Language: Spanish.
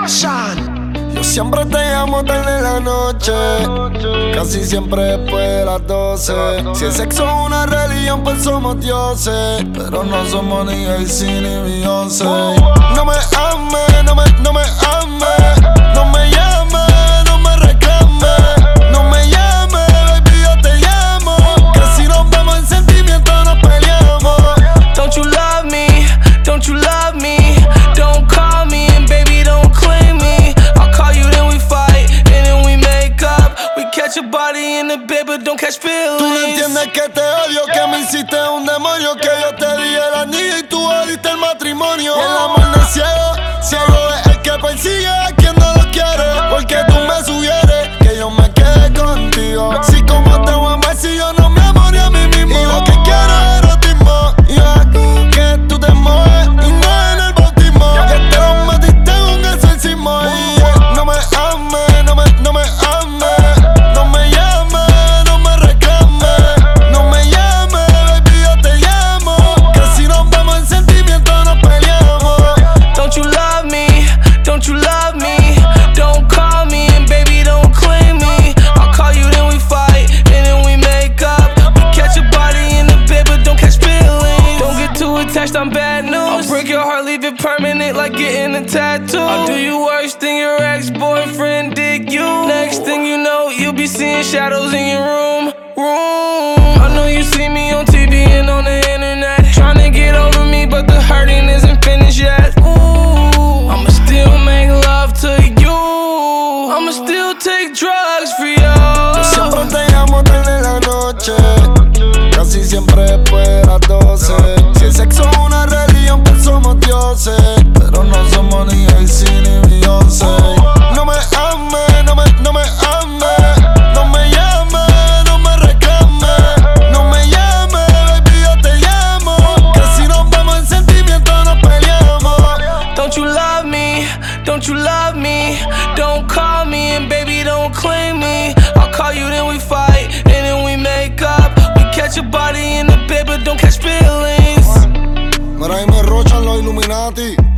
Yo siempre te llamo tarde en la noche, casi siempre después de las 12. Si el sexo es una religión, pues somos dioses, pero no somos ni Jay-Z ni Beyoncé. No me ames, no me ames, no me llames, no me reclames, no me llames, baby, yo te llamo, que si nos vamos en sentimiento nos peleamos. Don't you love me? Don't you love me? Don't call me and baby don't claim me. I'll call you then we fight and then we make up. We catch a body in the bed but don't catch feelings. Tú no entiendes que te odio, que me hiciste un demonio, que yo te di el anillo y tú odiaste el matrimonio. El amor no es ciego, ciego es el que persigue a quien no lo quiere, porque tú me sugieres que yo me quede contigo. Si como te voy a amar si yo no me amo ni a mí mismo. Y lo que quiero es erotismo, que tú te mueves y no en el bautismo, que te lo metiste en un exorcismo. No me ames, no me ames, no me llames, no me reclames, no me llames, baby, yo te llamo, que si nos vamos en sentimiento nos peleamos. Don't you love me? Don't you love me? Don't call me and baby don't claim me. I'll call you then we fight and then we make up. We catch a body in the bed but don't catch feelings. Don't get too attached, I'm bad news. I'll break your heart, leave it permanent like getting a tattoo. I'll do you worse than your ex-boyfriend did you. Next thing you know, you'll be seeing shadows in your room. I know you see me on TV and on the internet, trying to get over me but the hurting isn't finished yet. Ooh, I'ma still make love to you, I'ma still take drugs for you. Yo siempre te llamo tarde en la noche, casi siempre después de las 12. Si el sexo es una religión, pues somos dioses, pero no somos ni Jay-Z ni Beyoncé. No me ames, no me ames, no me llames, no me reclames, no me llames, baby, yo te llamo, que si nos vamos en sentimiento nos peleamos. Don't you love me? Don't you love me? Don't call me and baby don't claim me. I'll call you then we fight and then we make up. We catch a body in the bed but don't catch feelings. Mira, ahí me rochan los Illuminati.